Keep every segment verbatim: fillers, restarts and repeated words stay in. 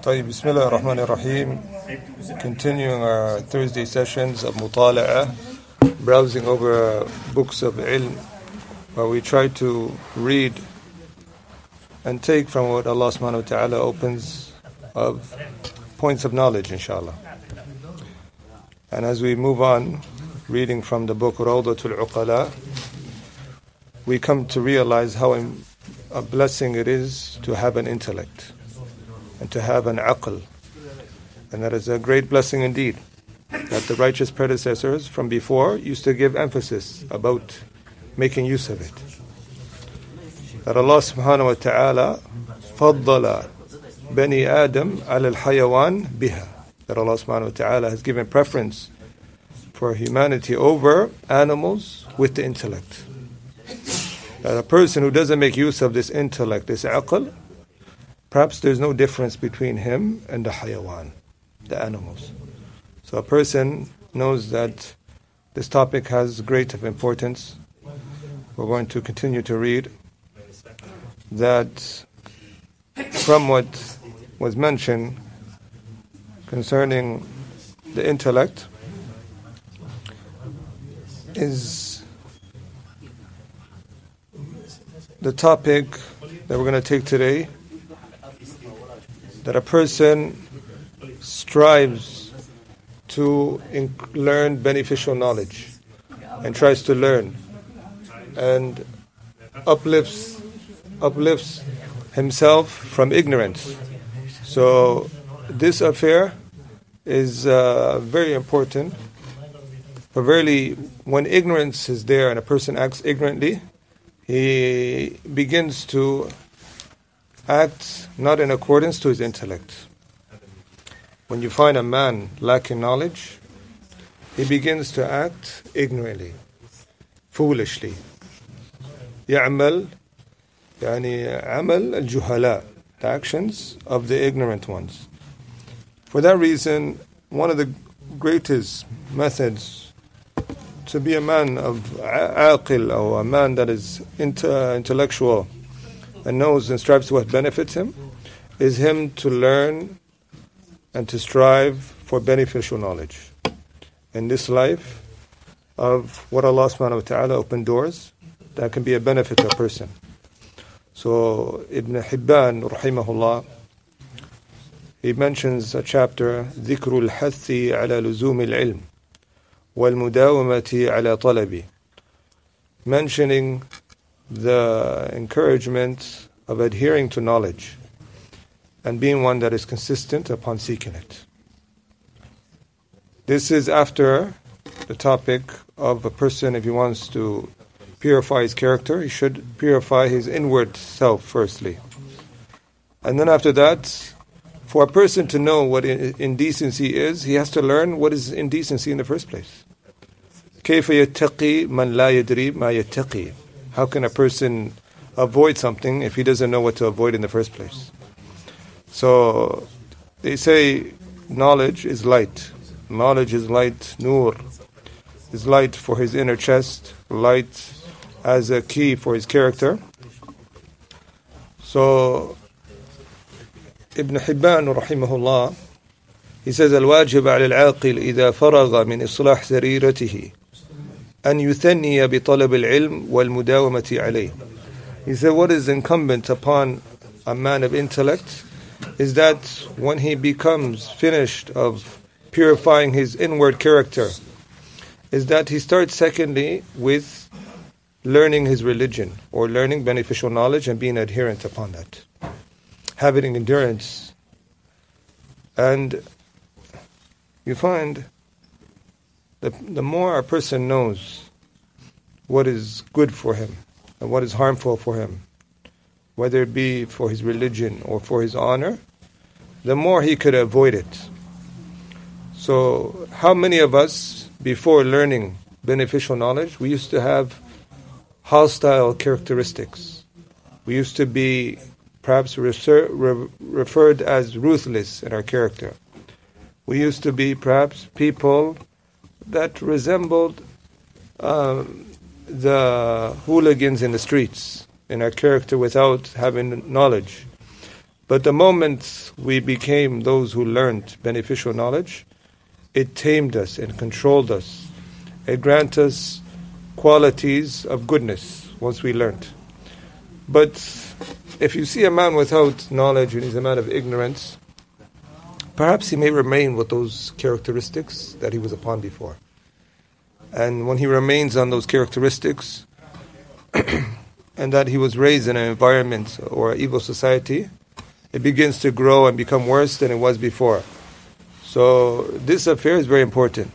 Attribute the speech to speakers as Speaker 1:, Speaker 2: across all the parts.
Speaker 1: طيب بسم الله الرحمن الرحيم. Continuing our Thursday sessions of Mutala'ah, browsing over books of ilm, where we try to read and take from what Allah subhanahu wa ta'ala opens of points of knowledge, inshallah. And as we move on, reading from the book Rawdatul Uqala, we come to realize how a blessing it is to have an intellect and to have an aql. And that is a great blessing indeed, that the righteous predecessors from before used to give emphasis about making use of it. That Allah subhanahu wa ta'ala faddala bani Adam ala al-hayawan biha. That Allah subhanahu wa ta'ala has given preference for humanity over animals with the intellect. That a person who doesn't make use of this intellect, this aql, perhaps there's no difference between him and the hayawan, the animals. So a person knows that this topic has great of importance. We're going to continue to read that from what was mentioned concerning the intellect is the topic that we're going to take today, that a person strives to inc- learn beneficial knowledge and tries to learn and uplifts uplifts himself from ignorance. So this affair is uh, very important. For verily, when ignorance is there and a person acts ignorantly, he begins to act not in accordance to his intellect. When you find a man lacking knowledge, he begins to act ignorantly, foolishly. يعمل يعني عمل الجهلاء, the actions of the ignorant ones. For that reason, one of the greatest methods to be a man of aqil, or a man that is intellectual and knows and strives to what benefits him, is him to learn and to strive for beneficial knowledge in this life of what Allah subhanahu wa ta'ala opened doors that can be a benefit to a person. So Ibn Hibban rahimahullah, he mentions a chapter, ذكر الحث على لزوم العلم والمداومة على طلبه, mentioning the encouragement of adhering to knowledge and being one that is consistent upon seeking it. This is after the topic of a person, if he wants to purify his character, he should purify his inward self firstly. And then after that, for a person to know what indecency is, he has to learn what is indecency in the first place. كيف يتقي من لا يدري ما يتقي? How can a person avoid something if he doesn't know what to avoid in the first place? So they say knowledge is light. Knowledge is light, nur, is light for his inner chest, light as a key for his character. So Ibn Hibban rahimahullah, he says, الواجب على العاقل إذا فرغ من إصلاح سريرته أن يثني بطلب العلم والمداومة عليه. He said, what is incumbent upon a man of intellect is that when he becomes finished of purifying his inward character, is that he starts secondly with learning his religion, or learning beneficial knowledge and being adherent upon that, having endurance. And you find that the more a person knows what is good for him and what is harmful for him, whether it be for his religion or for his honor, the more he could avoid it. So how many of us, before learning beneficial knowledge, we used to have hostile characteristics. We used to be perhaps reser- re- referred as ruthless in our character. We used to be perhaps people that resembled um, the hooligans in the streets in our character without having knowledge. But the moment we became those who learned beneficial knowledge, it tamed us and controlled us. It granted us qualities of goodness once we learned. But if you see a man without knowledge and he's a man of ignorance, perhaps he may remain with those characteristics that he was upon before. And when he remains on those characteristics, and that he was raised in an environment or an evil society, it begins to grow and become worse than it was before. So this affair is very important.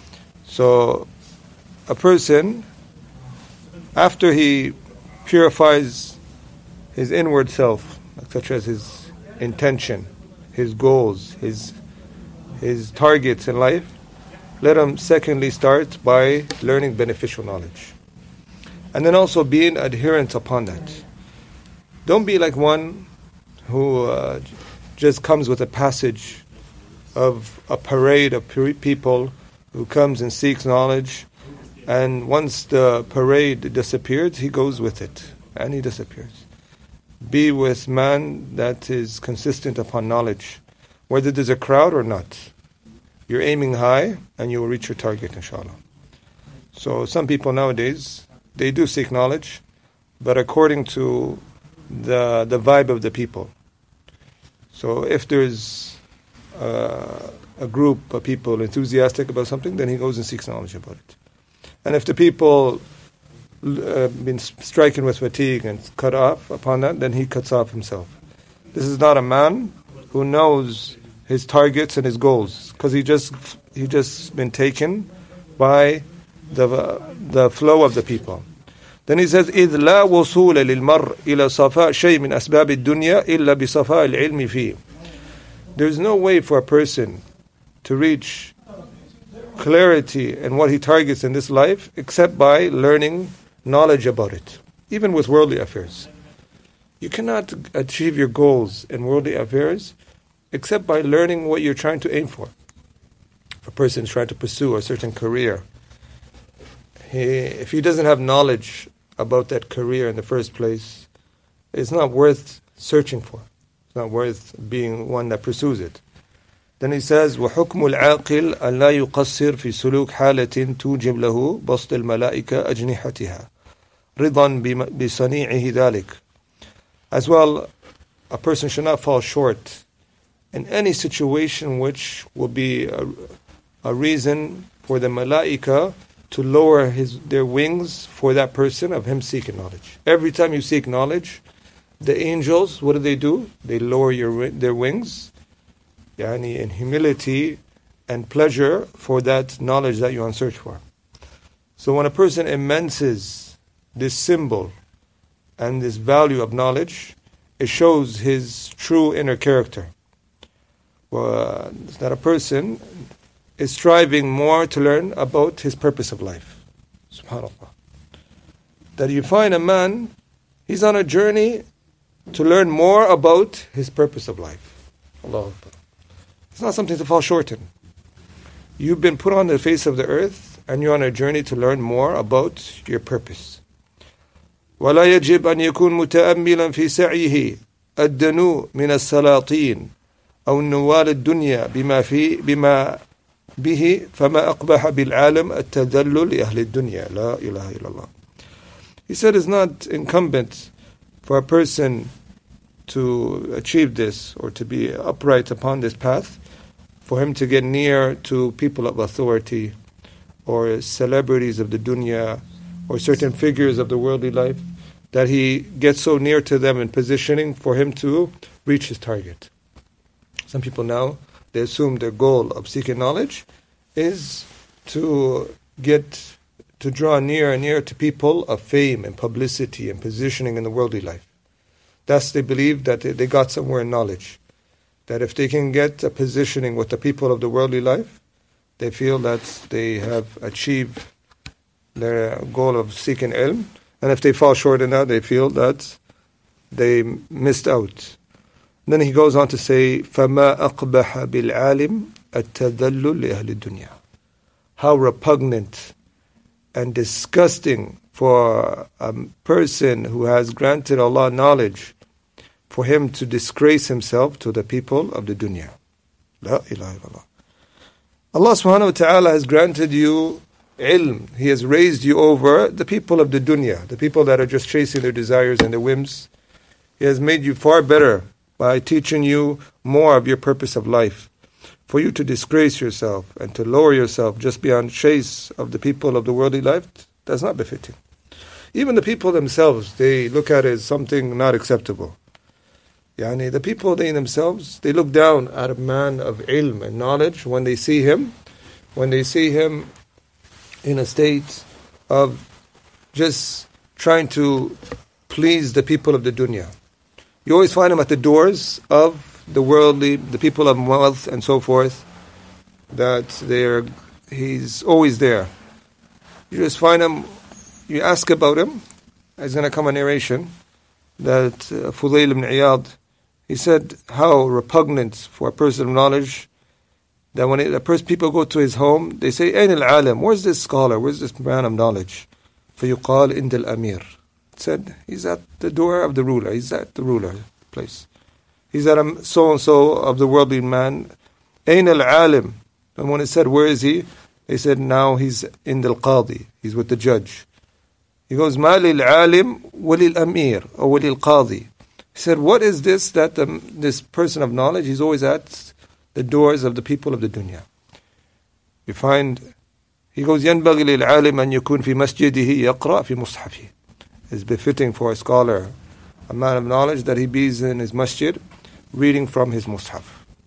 Speaker 1: So a person, after he purifies his inward self, such as his intention, his goals, his his targets in life, let him secondly start by learning beneficial knowledge. And then also being adherent upon that. Don't be like one who uh, just comes with a passage of a parade of people who comes and seeks knowledge, and once the parade disappears, he goes with it, and he disappears. Be with man that is consistent upon knowledge, whether there's a crowd or not. You're aiming high, and you will reach your target, inshallah. So some people nowadays, they do seek knowledge, but according to the the vibe of the people. So if there's uh, a group of people enthusiastic about something, then he goes and seeks knowledge about it. And if the people uh, been stricken with fatigue and cut off upon that, then he cuts off himself. This is not a man who knows his targets and his goals, because he just he just been taken by the uh, the flow of the people. Then he says, إذ لا وصول للمرء إلى صفاء شيء من أسباب الدنيا إلا بصفاء العلم فيه. There's no way for a person to reach clarity in what he targets in this life except by learning knowledge about it, even with worldly affairs. You cannot achieve your goals in worldly affairs except by learning what you're trying to aim for. If a person is trying to pursue a certain career, he, if he doesn't have knowledge about that career in the first place, it's not worth searching for. It's not worth being one that pursues it. Then he says, وَحُكْمُ الْعَاقِلِ أَنْ لَا يُقَصِّرْ فِي سُلُوكِ حَالَةٍ تُوجِبْ لَهُ بَسْطِ الْمَلَائِكَةِ أَجْنِحَتِهَا رِضًا بِصَنِيعِهِ ذَلِكَ. As well, a person should not fall short in any situation which will be a, a reason for the malaika to lower his their wings for that person of him seeking knowledge. Every time you seek knowledge, the angels, what do they do? They lower your their wings, yani in humility and pleasure for that knowledge that you're on search for. So when a person immenses this symbol and this value of knowledge, it shows his true inner character. Well, that a person is striving more to learn about his purpose of life. SubhanAllah. That you find a man, he's on a journey to learn more about his purpose of life. Allahu Akbar. It's not something to fall short in. You've been put on the face of the earth and you're on a journey to learn more about your purpose. وَلَا يَجِبْ أَنْ يَكُونْ مُتَأَمِّلًا فِي سَعْيِهِ الدَّنُو مِنَ السَّلَاطِينَ أو النوال الدنيا بما في بما به فما أقبح بالعالم التذلل لأهل الدنيا لا إله إلا الله. He said it's not incumbent for a person to achieve this or to be upright upon this path, for him to get near to people of authority or celebrities of the dunya or certain figures of the worldly life, that he gets so near to them in positioning for him to reach his target. Some people now, they assume their goal of seeking knowledge is to get, to draw near and near to people of fame and publicity and positioning in the worldly life. Thus they believe that they got somewhere in knowledge. That if they can get a positioning with the people of the worldly life, they feel that they have achieved their goal of seeking ilm. And if they fall short in that, they feel that they missed out. Then he goes on to say, فَمَا أَقْبَحَ بِالْعَالِمِ التَّذَلُّ لِأَهْلِ الدُّنْيَا. How repugnant and disgusting for a person who has granted Allah knowledge for him to disgrace himself to the people of the dunya. La ilaha illallah. Allah subhanahu wa ta'ala has granted you ilm. He has raised you over the people of the dunya, the people that are just chasing their desires and their whims. He has made you far better by teaching you more of your purpose of life. For you to disgrace yourself and to lower yourself just beyond chase of the people of the worldly life, that's not befitting. Even the people themselves, they look at it as something not acceptable. Yani, the people, they themselves, they look down at a man of ilm and knowledge when they see him, when they see him in a state of just trying to please the people of the dunya. You always find him at the doors of the worldly, the people of wealth and so forth, that they're, he's always there. You just find him, you ask about him, there's going to come a narration that uh, Fudayl ibn Iyad, he said how repugnant for a person of knowledge that when it, a person, people go to his home, they say, Ayn al-alim, where's this scholar, where's this man of knowledge? فَيُقَال إِنْدَ الْأَمِيرِ. Said, he's at the door of the ruler, he's at the ruler place. He's at a so-and-so of the worldly man. Ayn al-alim. And when it said, where is he? They said, now he's in the qadi. He's with the judge. He goes, ma lil-alim walil-amir, or walil-qadi. He said, what is this that um, this person of knowledge, he's always at the doors of the people of the dunya. You find, he goes, ينبغي للعالم أن يكون في مسجده يقرأ في مصحفه. It's befitting for a scholar, a man of knowledge, that he be in his masjid, reading from his mushaf.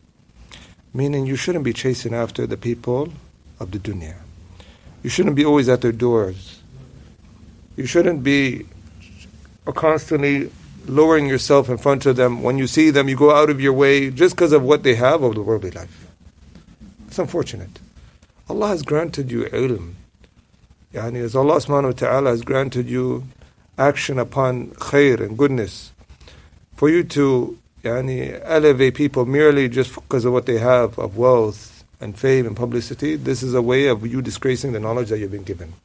Speaker 1: Meaning you shouldn't be chasing after the people of the dunya. You shouldn't be always at their doors. You shouldn't be constantly lowering yourself in front of them. When you see them, you go out of your way just because of what they have of the worldly life. It's unfortunate. Allah has granted you ilm. Yani, as Allah subhanahu wa ta'ala has granted you action upon khair and goodness, for you to Yani, elevate people merely just because of what they have of wealth and fame and publicity, this is a way of you disgracing the knowledge that you've been given.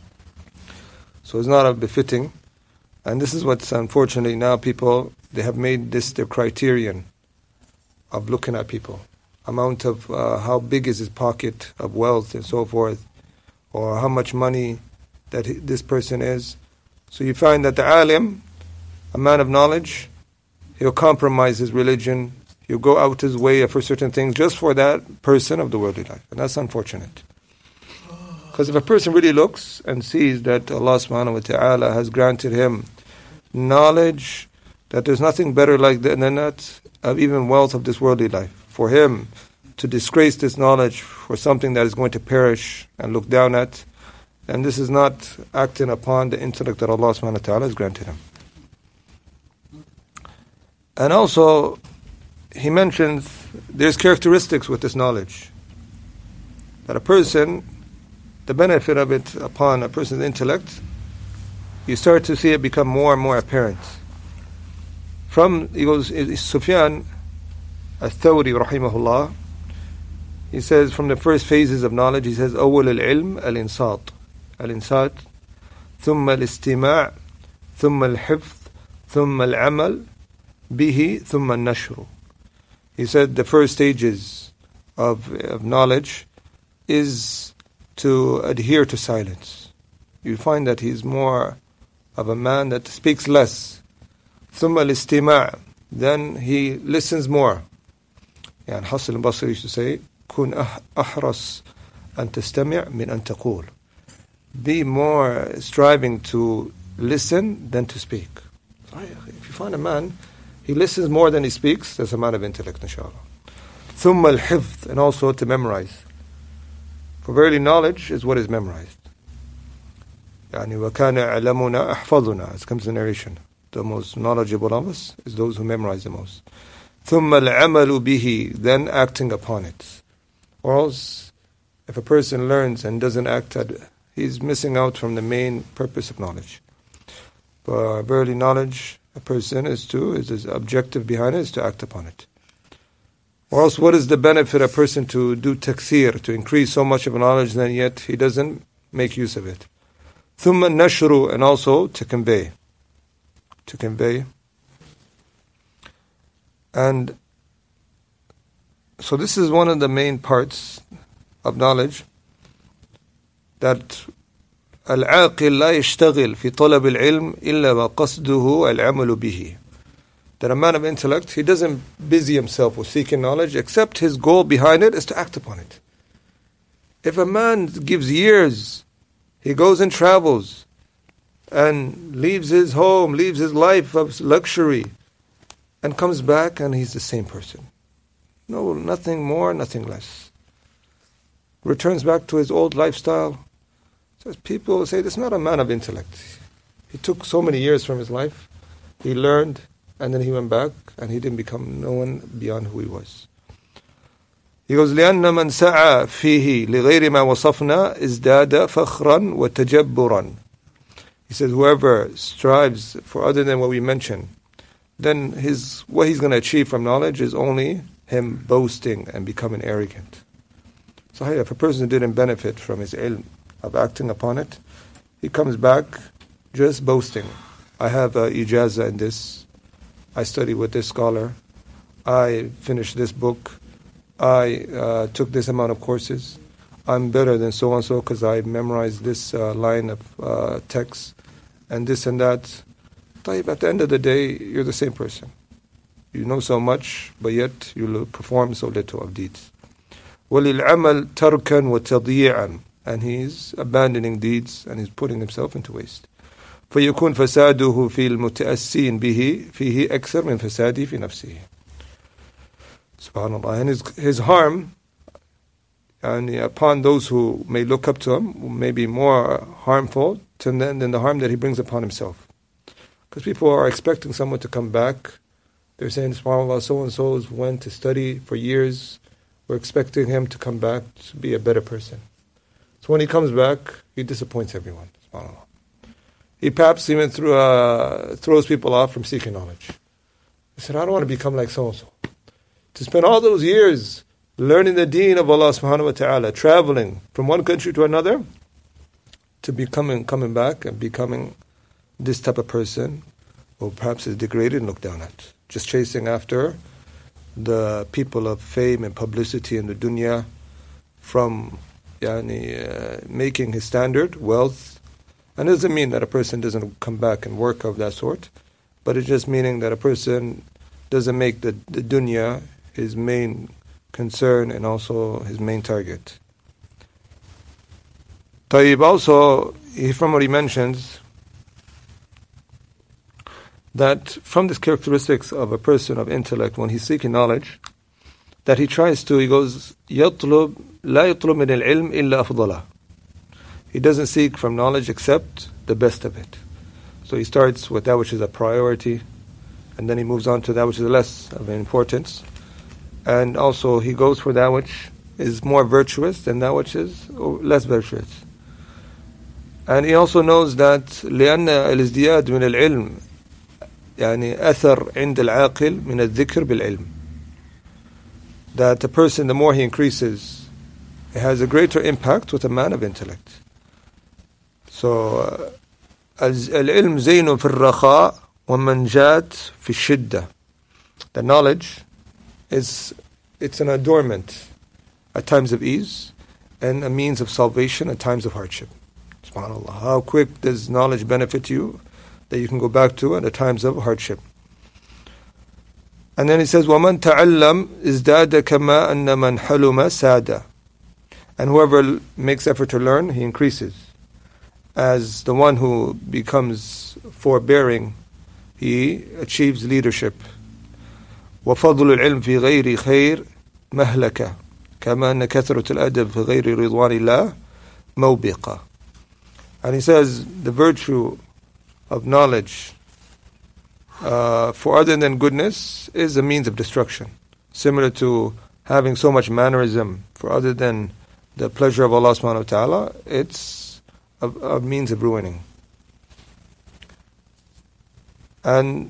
Speaker 1: So it's not a befitting. And this is what's unfortunately now people, they have made this their criterion of looking at people. Amount of uh, how big is his pocket of wealth and so forth, or how much money that he, this person is. So you find that the alim, a man of knowledge, he'll compromise his religion. He'll go out his way for certain things just for that person of the worldly life. And that's unfortunate. Because if a person really looks and sees that Allah subhanahu wa ta'ala has granted him knowledge, that there's nothing better like that than that, of even wealth of this worldly life. For him to disgrace this knowledge for something that is going to perish and look down at, and this is not acting upon the intellect that Allah subhanahu wa ta'ala has granted him. And also, he mentions there's characteristics with this knowledge. That a person, the benefit of it upon a person's intellect, you start to see it become more and more apparent. From, he goes, Sufyan al-Thawri rahimahullah, he says from the first phases of knowledge, he says, أول العلم الإنصات الإنصات ثم الاستماع ثم الحفظ ثم العمل به ثم النشر. He said the first stages of, of knowledge is to adhere to silence. You find that he's more of a man that speaks less. ثم الاستماع, then he listens more. And Hasan al-Basri used to say, كن أحرص أن تستمع من أن تقول. Be more striving to listen than to speak. If you find a man, he listens more than he speaks, that's a man of intellect, inshallah. ثم الحفظ, and also to memorize. For verily knowledge is what is memorized. يعني وكان علمنا أحفظنا, as comes in the narration. The most knowledgeable of us is those who memorize the most. ثم العمل به, then acting upon it. Or else, if a person learns and doesn't act, he's missing out from the main purpose of knowledge. But verily knowledge, a person is to, is his objective behind it is to act upon it. Or else, what is the benefit of a person to do takthir, to increase so much of knowledge, then yet he doesn't make use of it. ثم النشر, and also to convey. To convey. And so this is one of the main parts of knowledge, that العاقل لا يشتغل في طلب العلم إلا وقصده العمل به. That a man of intellect, he doesn't busy himself with seeking knowledge except his goal behind it is to act upon it. If a man gives years, he goes and travels and leaves his home, leaves his life of luxury, and comes back and he's the same person. No, nothing more, nothing less. Returns back to his old lifestyle. So people say, this is not a man of intellect. He took so many years from his life. He learned, and then he went back, and he didn't become no one beyond who he was. He goes, لأن من سعى فيه لغير ما وصفنا ازداد فخرا وتجبرا. He says, whoever strives for other than what we mentioned, then his what he's going to achieve from knowledge is only him boasting and becoming arrogant. So hey, if a person didn't benefit from his ilm, of acting upon it, he comes back just boasting. I have a ijazah in this. I studied with this scholar. I finished this book. I uh, took this amount of courses. I'm better than so-and-so because I memorized this uh, line of uh, text and this and that. At the end of the day, you're the same person. You know so much, but yet you perform so little of deeds. وَلِلْعَمَلْ تَرْكًا وَتَضْيِيعًا. And he's abandoning deeds and he's putting himself into waste. فَيَكُونْ فَسَادُهُ فِي الْمُتَأَسِّينَ بِهِ فِيهِ أَكْثَرْ مِنْ فَسَادِهِ فِي نَفْسِهِ. SubhanAllah. And his, his harm and upon those who may look up to him may be more harmful to them than the harm that he brings upon himself. Because people are expecting someone to come back. They're saying, SubhanAllah, so-and-so went to study for years. We're expecting him to come back to be a better person. So when he comes back, he disappoints everyone. SubhanAllah. He perhaps even threw, uh, throws people off from seeking knowledge. He said, I don't want to become like so-and-so. To spend all those years learning the deen of Allah subhanahu wa ta'ala, traveling from one country to another, to becoming coming back and becoming this type of person, or perhaps is degraded and looked down at. Just chasing after the people of fame and publicity in the dunya, from yani, uh, making his standard wealth. And it doesn't mean that a person doesn't come back and work of that sort, but it's just meaning that a person doesn't make the, the dunya his main concern and also his main target. Tayyib, also, he, from what he mentions, that from these characteristics of a person of intellect, when he's seeking knowledge, that he tries to, he goes, يطلب لا يطلب من العلم إلا أفضله. He doesn't seek from knowledge except the best of it. So he starts with that which is a priority, and then he moves on to that which is less of importance. And also he goes for that which is more virtuous than that which is less virtuous. And he also knows that لأن الازدياد من العلم يعني أثر عند العاقل من الذكر بالعلم. That a person, the more he increases, it has a greater impact with a man of intellect. So العلم زين في الرخاء ومنجات في الشدة. The knowledge is it's an adornment at times of ease and a means of salvation at times of hardship. SubhanAllah. How quick does knowledge benefit you that you can go back to at the times of hardship. And then he says, وَمَنْ تَعَلَّمْ إِزْدَادَ كَمَا أَنَّ مَنْ حَلُمَ سَادَ. And whoever makes effort to learn, he increases. As the one who becomes forbearing, he achieves leadership. وَفَضْلُ الْعِلْمِ فِي غَيْرِ خَيْرٍ مَهْلَكَةٍ كَمَا أَنَّ كَثْرَةُ الْأَدَبِ فِي غَيْرِ رِضْوَانِ اللَّهِ مَوْبِقَةً. And he says, the virtue of knowledge uh, for other than goodness is a means of destruction. Similar to having so much mannerism for other than the pleasure of Allah subhanahu wa ta'ala, it's a, a means of ruining. And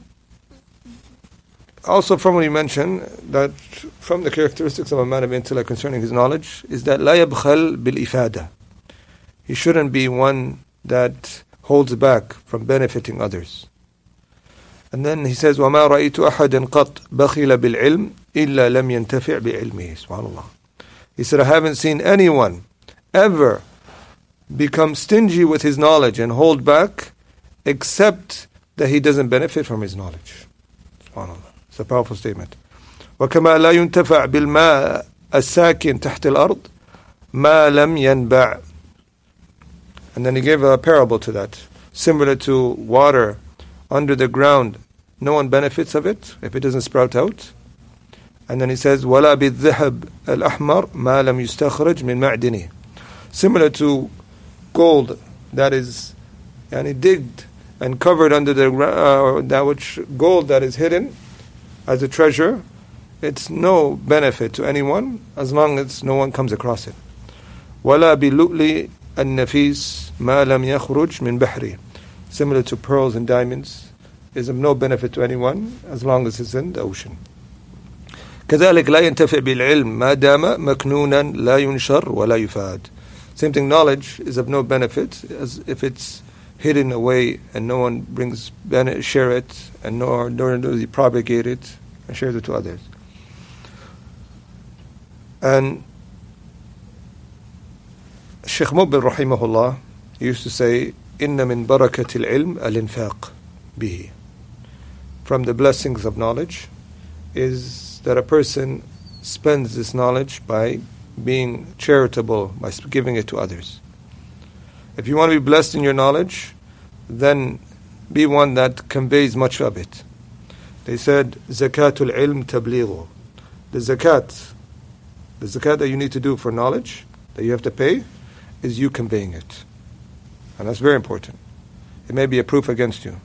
Speaker 1: also from what he mentioned, that from the characteristics of a man of intellect concerning his knowledge, is that لا يبخل بالإفادة. He shouldn't be one that holds back from benefiting others. And And then he says, وَمَا رَأَيْتُ أَحَدًا قَطْ بَخِلَ بِالْعِلْمِ إِلَّا لَمْ يَنْتَفِعْ بِعِلْمِهِ. SubhanAllah. He said, I haven't seen anyone ever become stingy with his knowledge and hold back except that he doesn't benefit from his knowledge. SubhanAllah. It's a powerful statement. وَكَمَا لَا يُنْتَفَعْ بِالْمَاءِ السَّاكِنِ تَحْتِ الْأَرْضِ مَا لَمْ يَنْبَعْ. And then he gave a parable to that. Similar to water under the ground, no one benefits of it if it doesn't sprout out. And then he says, وَلَا بِالذَّهَبِ الْأَحْمَرِ مَا لَمْ يُسْتَخْرَجْ مِنْ مَعْدِنِهِ. Similar to gold that is yani, digged and covered under the ground, uh, that which gold that is hidden as a treasure, it's no benefit to anyone as long as no one comes across it. وَلَا بِاللُّؤْلِ النَّفِيسِ مَا لَمْ يَخْرُجْ مِنْ بَحْرِهِ. Similar to pearls and diamonds, is of no benefit to anyone as long as it's in the ocean. كذلك لا ينتفع بالعلم ما دام مكنونا لا ينشر ولا يفاد. Same thing, knowledge is of no benefit as if it's hidden away and no one brings share it, and nor nor does he propagate it and shares it to others. And Shaykh Mubil rahimahullah used to say, إن من بركة العلم الإنفاق به. From the blessings of knowledge is that a person spends this knowledge by being charitable, by giving it to others. If you want to be blessed in your knowledge, then be one that conveys much of it. They said, Zakatul ilm tablighu. The zakat, the zakat that you need to do for knowledge, that you have to pay, is you conveying it. And that's very important. It may be a proof against you.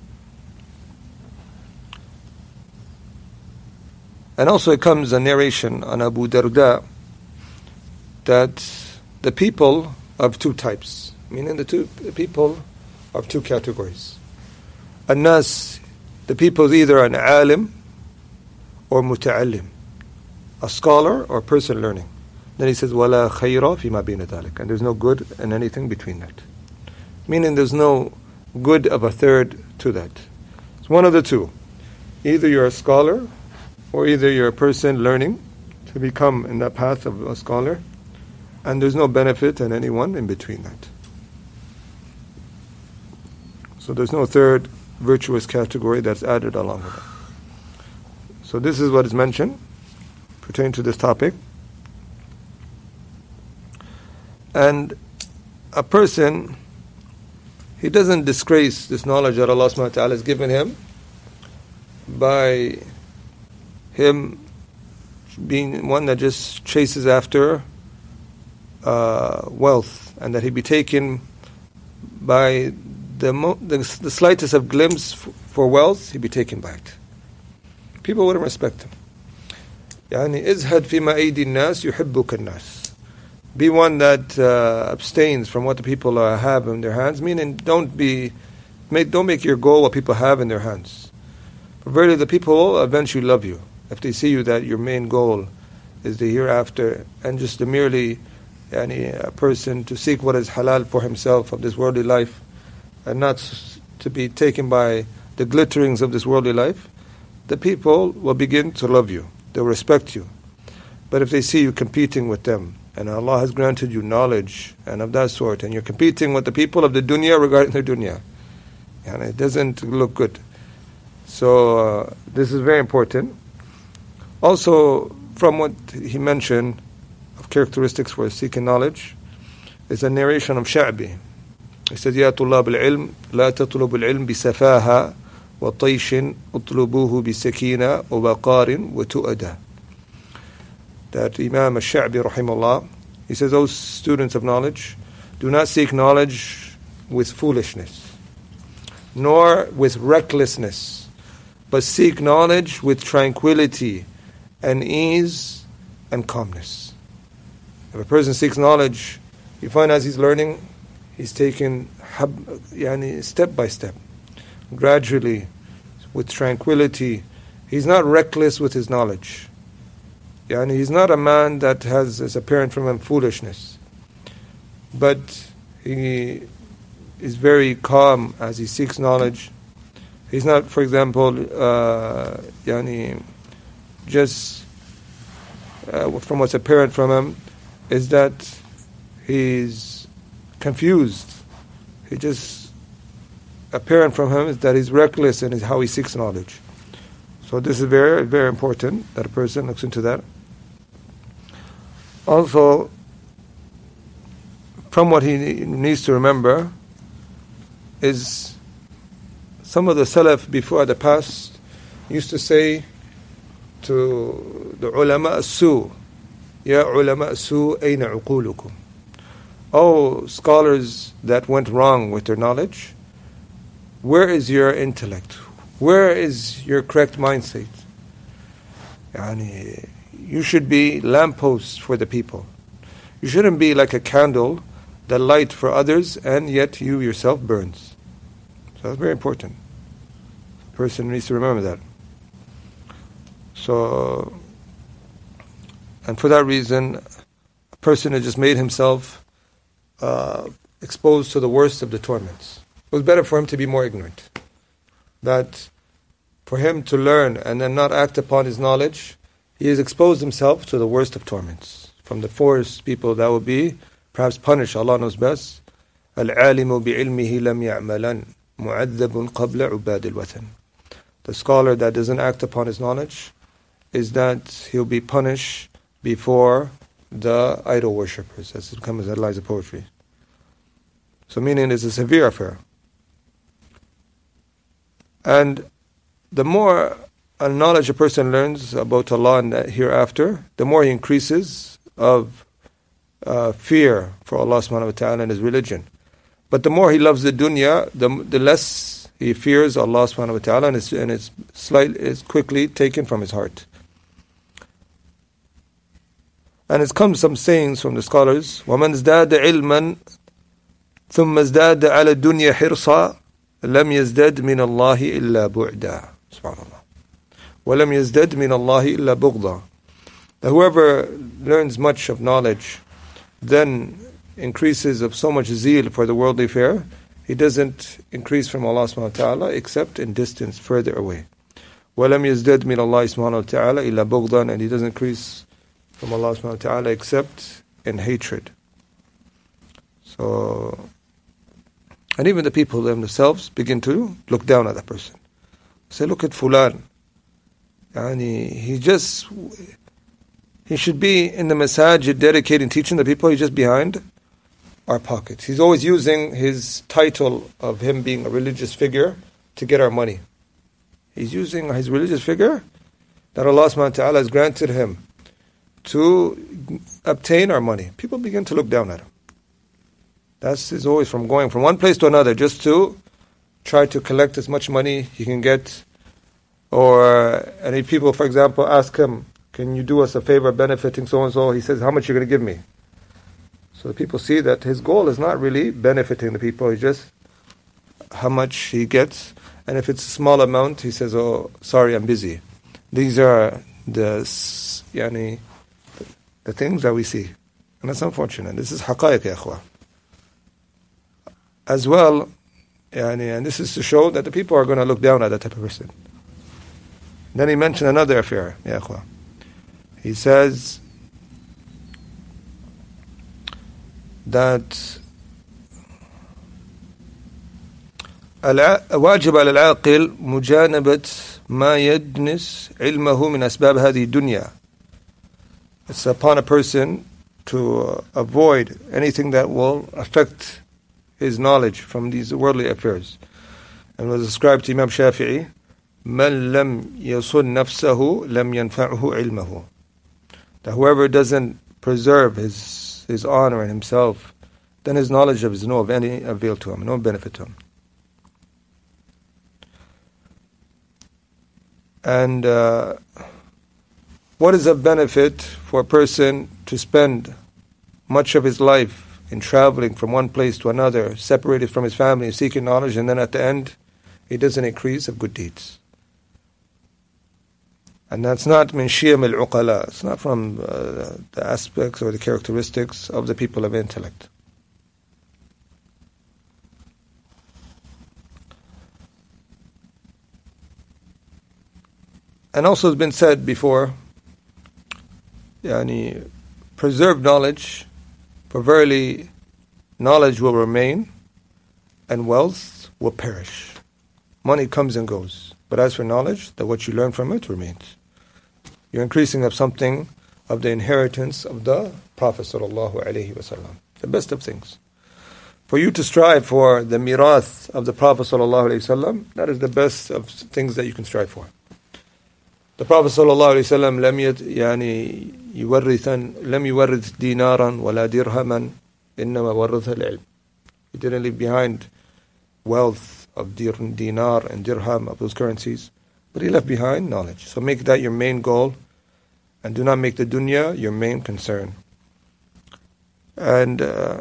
Speaker 1: And also it comes a narration on Abu Darda that the people of two types, meaning the two the people of two categories. An-nas, the people is either an alim or muta'allim, a scholar or a person learning. Then he says, وَلَا خَيْرَ فِي مَا بَيْنَ ذَلِكَ. And there's no good in anything between that. Meaning there's no good of a third to that. It's one of the two. Either you're a scholar or either you're a person learning to become in that path of a scholar, and there's no benefit in anyone in between that. So there's no third virtuous category that's added along with it. So this is what is mentioned pertaining to this topic. And a person, he doesn't disgrace this knowledge that Allah subhanahu wa ta'ala has given him by him being one that just chases after uh, wealth, and that he be taken by the, mo- the the slightest of glimpse f- for wealth, he be taken by it. People wouldn't respect him. يعني ازهد فيما أيدي الناس يحبك الناس. Be one that uh, abstains from what the people uh, have in their hands. Meaning, don't be, make, don't make your goal what people have in their hands. For verily, the people will eventually love you if they see you that your main goal is the hereafter, and just the merely yani, a person to seek what is halal for himself of this worldly life, and not to be taken by the glitterings of this worldly life. The people will begin to love you. They'll respect you. But if they see you competing with them, and Allah has granted you knowledge and of that sort, and you're competing with the people of the dunya regarding their dunya, and it doesn't look good. So uh, this is very important. Also, from what he mentioned of characteristics for seeking knowledge, is a narration of Sha'bi. He says, يا طلاب العلم لا تطلبوا العلم بسفاهة وطيش اطلبوه بسكينة وبقار وتؤدة. That Imam al-Sha'bi rahimahullah, he says, those students of knowledge, do not seek knowledge with foolishness, nor with recklessness, but seek knowledge with tranquility and ease and calmness. If a person seeks knowledge, you find as he's learning, he's taking yani, step by step, gradually, with tranquility. He's not reckless with his knowledge. Yani he's not a man that has is apparent from him foolishness, but he is very calm as he seeks knowledge, He's not, for example, uh, yani, just uh, from what's apparent from him, is that he's confused. He just apparent from him is that he's reckless in how he seeks knowledge. So this is very, very important that a person looks into that. Also, from what he needs to remember is some of the Salaf before the past used to say to the ulama as-su, Ya ulama as-su, ayna uqulukum? Oh, scholars that went wrong with their knowledge, where is your intellect? Where is your correct mindset? Yani, you should be lampposts for the people. You shouldn't be like a candle that light for others and yet you yourself burns. So that's very important. A person needs to remember that. So, and for that reason, a person has just made himself uh, exposed to the worst of the torments. It was better for him to be more ignorant. That for him to learn and then not act upon his knowledge, he has exposed himself to the worst of torments. From the first people that will be perhaps punished, Allah knows best. العالم بعلمه لم يعملا معذب قبل عباد الوثن. The scholar that doesn't act upon his knowledge is that he'll be punished before the idol worshippers, as it comes in the lines of poetry. So meaning it's a severe affair. And the more a knowledge a person learns about Allah and hereafter, the more he increases of uh, fear for Allah subhanahu wa ta'ala and His religion. But the more he loves the dunya, the, the less he fears Allah subhanahu wa ta'ala, and it's, and it's, slightly, it's quickly taken from his heart. And it's come some sayings from the scholars, وَمَنْ ازْدَادَ عِلْمًا ثُمَّ ازْدَادَ عَلَى الدُّنْيَا حِرْصًا لَمْ يَزْدَدْ مِنَ اللَّهِ إِلَّا بُعْدًا. SubhanAllah. وَلَمْ يَزْدَدْ مِنَ اللَّهِ إِلَّا بُغْضًا. That whoever learns much of knowledge, then increases of so much zeal for the worldly affair, he doesn't increase from Allah subhanahu wa ta'ala except in distance further away. وَلَمْ يَزْدَدْ مِنَ اللَّهِ subhanahu wa ta'ala إِلَّا بُغْضًا. And he doesn't increase from Allah subhanahu wa ta'ala except in hatred. So, and even the people themselves begin to look down at that person. Say, look at Fulan. And he, he just, he should be in the masajid dedicating, teaching the people. He's just behind our pockets. He's always using his title of him being a religious figure to get our money. He's using his religious figure that Allah subhanahu wa ta'ala has granted him to obtain our money. People begin to look down at him. That's is always from going from one place to another just to try to collect as much money he can get. Or any people, for example, ask him, can you do us a favor benefiting so-and-so? He says, how much are you going to give me? So the people see that his goal is not really benefiting the people, it's just how much he gets. And if it's a small amount, he says, oh, sorry, I'm busy. These are the, yani, the things that we see. And that's unfortunate. This is haqaiq, ya ikhwa. As well, yani, and this is to show that the people are going to look down at that type of person. Then he mentioned another affair, ya ikhwa. He says that واجب على العاقل مجانبة ما يدنس علمه من أسباب هذه الدنيا. It's upon a person to uh, avoid anything that will affect his knowledge from these worldly affairs. And was ascribed to Imam Shafi'i, من لم يصن نفسه لم ينفعه علمه. That whoever doesn't preserve his his honor and himself, then his knowledge of is no of any avail to him, no benefit to him. And uh, what is a benefit for a person to spend much of his life in traveling from one place to another, separated from his family, seeking knowledge, and then at the end, it doesn't increase of good deeds? And that's not min shiyam al-uqala. It's not from uh, the aspects or the characteristics of the people of intellect. And also it's been said before, yani, preserve knowledge, for verily knowledge will remain and wealth will perish. Money comes and goes, but as for knowledge, that what you learn from it remains. You're increasing of something of the inheritance of the Prophet sallallahu alaihi wasallam, the best of things. For you to strive for the mirath of the Prophet sallallahu alaihi wasallam, that is the best of things that you can strive for. The Prophet sallallahu alaihi wasallam لم يت يعني يورثن لم يورث دينارا ولا درهما إنما ورث العلم. He didn't leave behind wealth of dinar and dirham, of those currencies, but he left behind knowledge. So make that your main goal, and do not make the dunya your main concern. And uh,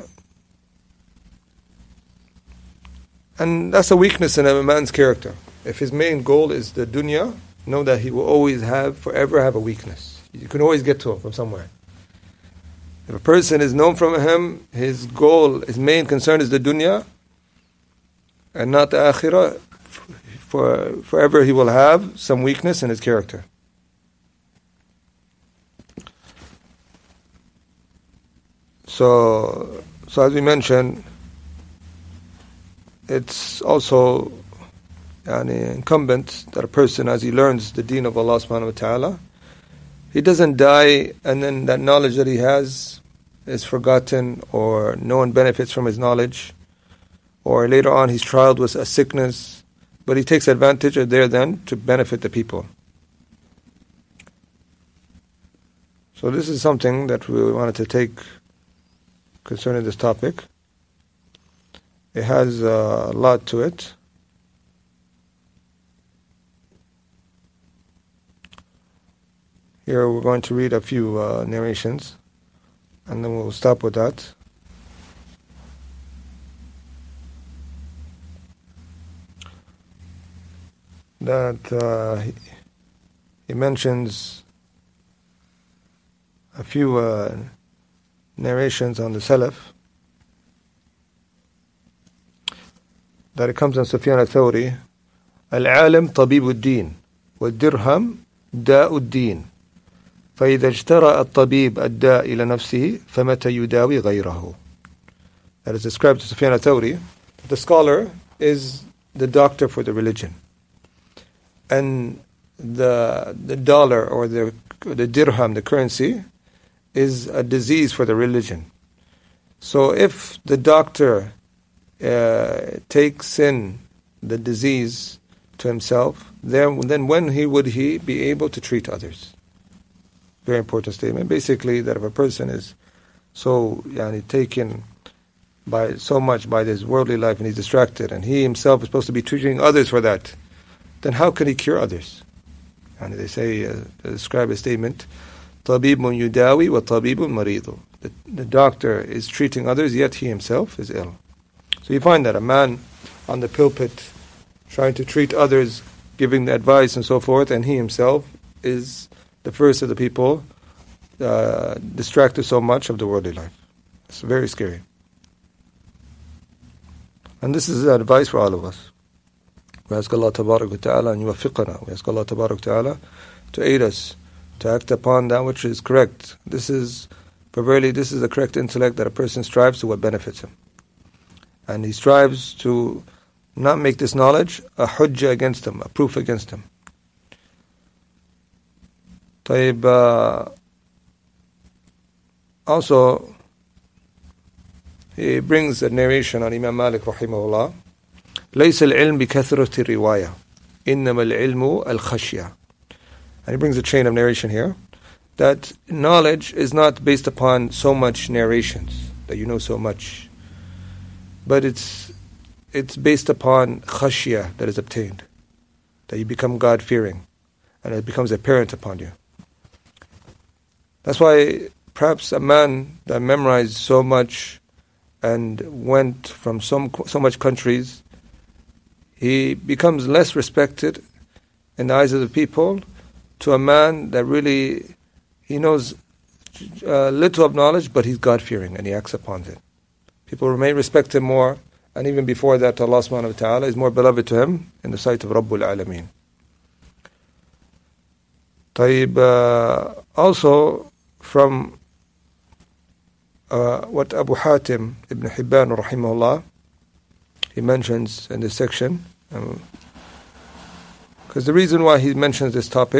Speaker 1: and that's a weakness in a man's character. If his main goal is the dunya, know that he will always have, forever have a weakness. You can always get to it from somewhere. If a person is known from him, his goal, his main concern is the dunya, and not the akhirah, for forever he will have some weakness in his character. So, so as we mentioned, it's also yani, incumbent that a person, as he learns the deen of Allah subhanahu wa ta'ala, he doesn't die and then that knowledge that he has is forgotten, or no one benefits from his knowledge, or later on he's trialed with a sickness, but he takes advantage of there then to benefit the people. So this is something that we wanted to take concerning this topic. It has a lot to it. Here we're going to read a few uh, narrations, and then we'll stop with that. That uh, he, he mentions a few uh, narrations on the Salaf, that it comes on Sufyan al-Thawri, Al-alim tabibu ad-din, wal-dirham da'u ad-din. فإذا اشترى الطبيب الداء إلى نفسه فمتى يداوي غيره. That is described to Sufyan al-Thawri. The scholar is the doctor for the religion, and the the dollar or the the dirham, the currency, is a disease for the religion. So if the doctor uh, takes in the disease to himself, then then when he would he be able to treat others? Very important statement. Basically, that if a person is so yani, taken by so much by this worldly life and he's distracted, and he himself is supposed to be treating others for that, then how can he cure others? And they say, uh, they describe a statement, "Tabibun yudawi wa tabibun maridu." The, the doctor is treating others, yet he himself is ill. So you find that a man on the pulpit trying to treat others, giving the advice and so forth, and he himself is the first of the people uh, distracted so much of the worldly life. It's very scary. And this is advice for all of us. We ask Allah Tabarak wa Ta'ala and yuwaffiqana. We ask Allah Tabarak wa Ta'ala to aid us, to act upon that which is correct. This is, for verily, this is the correct intellect, that a person strives to what benefits him. And he strives to not make this knowledge a hujjah against him, a proof against him. طيب, uh, also, he brings a narration on Imam Malik rahimahullah. ليس العلم بكثرة الرواية إنما العلم الخشية. And he brings a chain of narration here, that knowledge is not based upon so much narrations, that you know so much, but it's it's based upon khashiyah that is obtained, that you become God-fearing, and it becomes apparent upon you. That's why perhaps a man that memorized so much and went from so, so much countries, he becomes less respected in the eyes of the people to a man that really, he knows uh, little of knowledge, but he's God-fearing and he acts upon it. People may respect him more, and even before that, Allah subhanahu wa ta'ala is more beloved to him in the sight of Rabbul Alameen. طيب, uh, also from uh, what Abu Hatim ibn Hibban rahimahullah, he mentions in this section, because um, the reason why he mentions this topic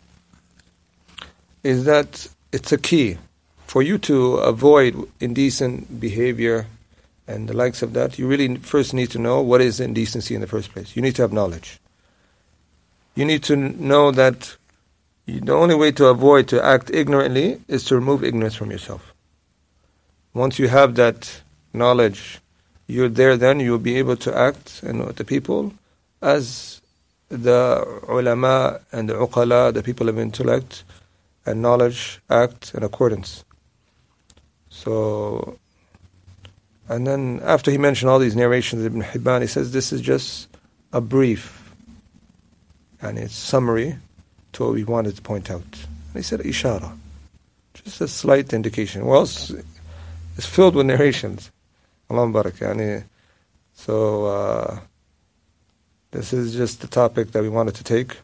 Speaker 1: is that it's a key for you to avoid indecent behavior and the likes of that. You really first need to know what is indecency in the first place. You need to have knowledge. You need to know that the only way to avoid to act ignorantly is to remove ignorance from yourself. Once you have that knowledge, you're there, then you'll be able to act and with the people as the ulama and the uqala, the people of intellect and knowledge, act in accordance. So, and then after he mentioned all these narrations of Ibn Hibban, he says this is just a brief and it's summary to what we wanted to point out. And he said ishara, just a slight indication. Well, it's, it's filled with narrations. Allahumma barak. Yani, so uh, this is just the topic that we wanted to take.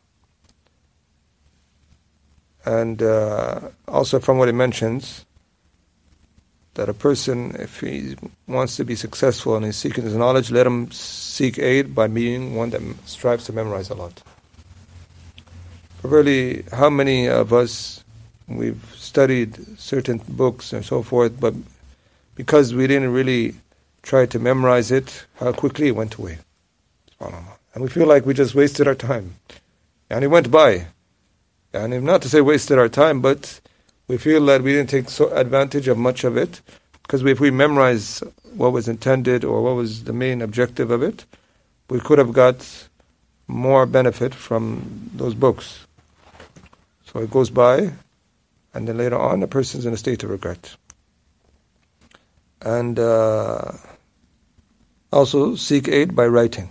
Speaker 1: And uh, also from what it mentions, that a person, if he wants to be successful and he's seeking his knowledge, let him seek aid by being one that strives to memorize a lot. But really, how many of us, we've studied certain books and so forth, but because we didn't really try to memorize it, how quickly it went away. And we feel like we just wasted our time. And it went by. And not to say wasted our time, but we feel that we didn't take so advantage of much of it, because if we memorize what was intended or what was the main objective of it, we could have got more benefit from those books. So it goes by, and then later on, a person's in a state of regret. And uh, also seek aid by writing.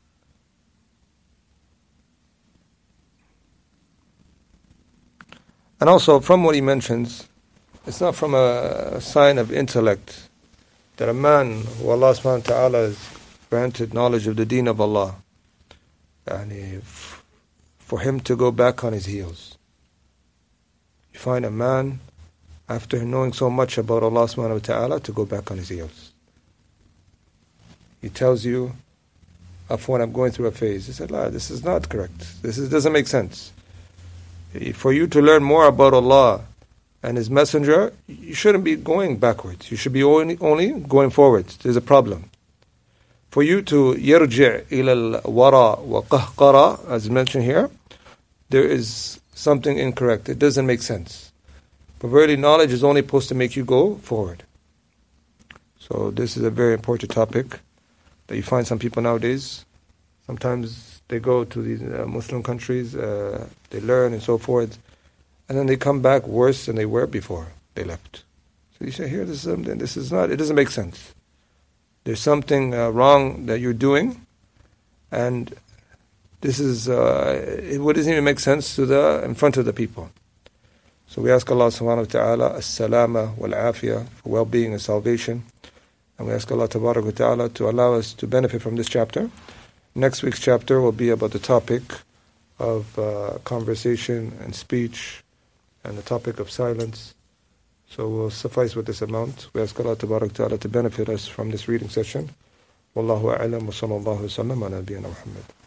Speaker 1: And also, from what he mentions, it's not from a, a sign of intellect that a man who Allah subhanahu wa ta'ala has granted knowledge of the deen of Allah, and if, for him to go back on his heels. You find a man, after knowing so much about Allah subhanahu wa ta'ala, to go back on his heels. He tells you, when I'm going through a phase, he said, La, this is not correct. This is, doesn't make sense. For you to learn more about Allah and His Messenger, you shouldn't be going backwards. You should be only, only going forwards. There's a problem. For you to yarji' ila al-wara wa qahqara, as mentioned here, there is something incorrect. It doesn't make sense. But really, knowledge is only supposed to make you go forward. So this is a very important topic that you find some people nowadays. Sometimes they go to these uh, Muslim countries, uh, they learn and so forth, and then they come back worse than they were before they left. So you say, here, this is something, this is not, it doesn't make sense. There's something uh, wrong that you're doing, and this is, uh, it doesn't even make sense to the, in front of the people. So we ask Allah subhanahu wa ta'ala, as-salama wal-afiyah, for well-being and salvation. And we ask Allah tabarak wa ta'ala to allow us to benefit from this chapter. Next week's chapter will be about the topic of uh, conversation and speech and the topic of silence. So we'll suffice with this amount. We ask Allah tabarak ta'ala to benefit us from this reading session. Wallahu a'lam wa sallallahu wa sallam ala nabiyyina Muhammad.